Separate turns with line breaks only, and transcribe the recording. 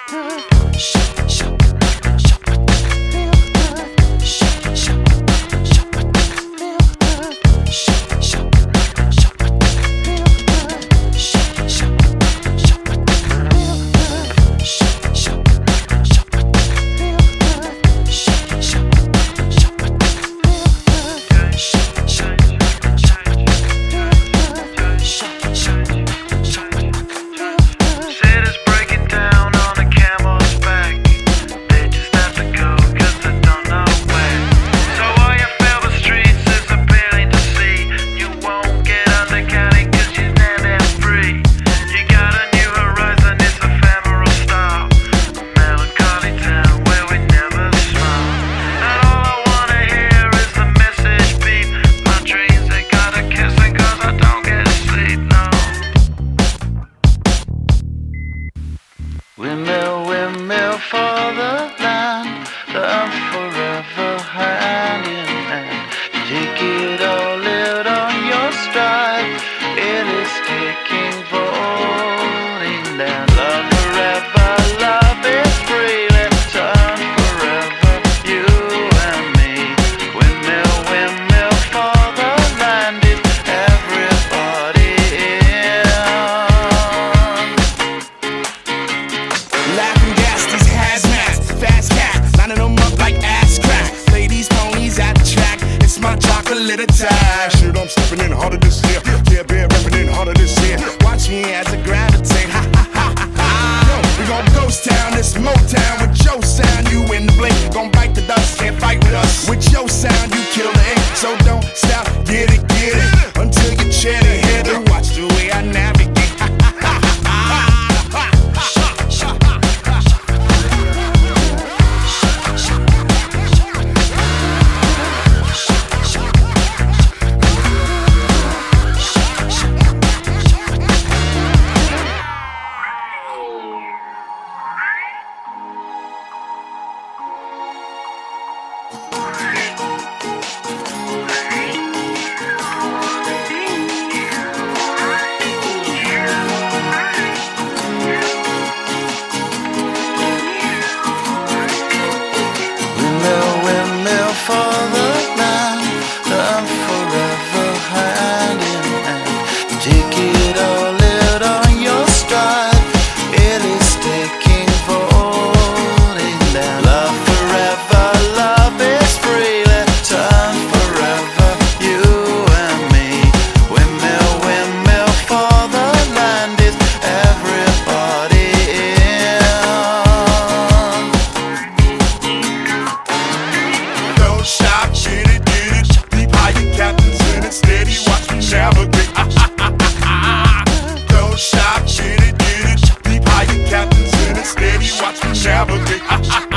Windmill for the land, love forever hand in hand. Take it all, live on your stride. It is taking voting land. Love forever, love is free. Let's turn forever, you and me. Windmill for the land. Is everybody in?
Laughing gas, these hazmats, fast cats, lining them up like ass crack. Ladies, ponies at the track, it's my chocolate attack. Shit, I'm stepping in harder this year. Yeah, bear repping in harder this year. Watch me as I gravitate. Ha ha ha ha ha. Yo, we gon' ghost town, this Motown with your sound. You in the blink, gon' bite the dust, can't fight with us. With your sound, you kill the ink. So don't stop, get it until you chat it hit it. Watch the way I navigate.
Windmill for the land, love forever hand in hand. Take it all, live on your stride. It is taking voting land. Love forever, love is free. Let's turn forever, you and me. Windmill for the land. Is everybody in?
Don't stop, get it. Deep higher captains in it, steady, watch me navigate. Don't stop, get it. Deep higher captains in it, steady, watch me navigate.